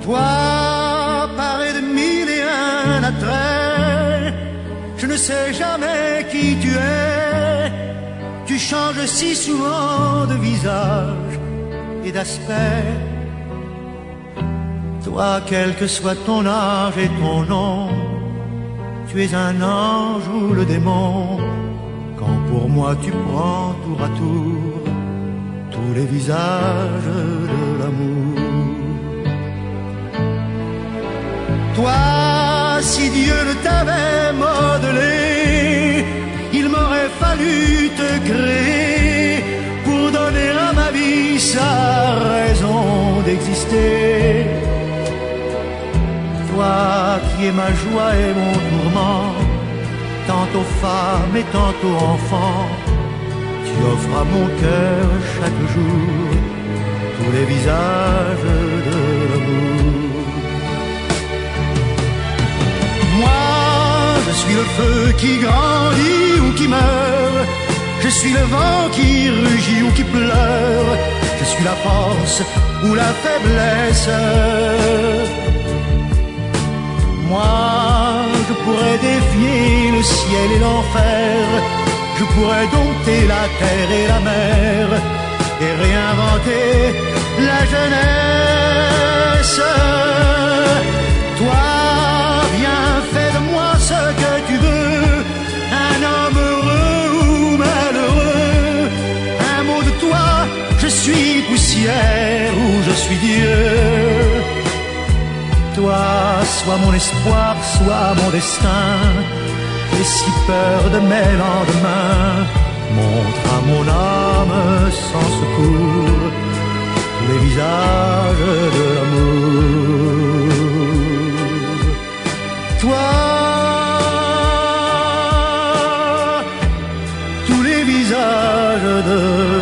Toi, paré de mille et un attraits, je ne sais jamais qui tu es. Tu changes si souvent de visage et d'aspect. Toi, quel que soit ton âge et ton nom, tu es un ange ou le démon. Quand pour moi tu prends tour à tour tous les visages de l'amour. Toi, si Dieu ne t'avait modelé, il m'aurait fallu te créer pour donner à ma vie sa raison d'exister. Toi qui es ma joie et mon tourment, tantôt femme et tantôt enfant, tu offres à mon cœur chaque jour tous les visages de l'amour. Moi, je suis le feu qui grandit ou qui meurt, je suis le vent qui rugit ou qui pleure, je suis la force ou la faiblesse. Moi, je pourrais défier le ciel et l'enfer, je pourrais dompter la terre et la mer et réinventer la jeunesse. Toi, viens, fais de moi ce que tu veux, un homme heureux ou malheureux. Un mot de toi, je suis poussière ou je suis Dieu. Toi, sois mon espoir, sois mon destin. J'ai si peur de mes lendemains. Montre à mon âme sans secours tous les visages de l'amour. Toi, tous les visages de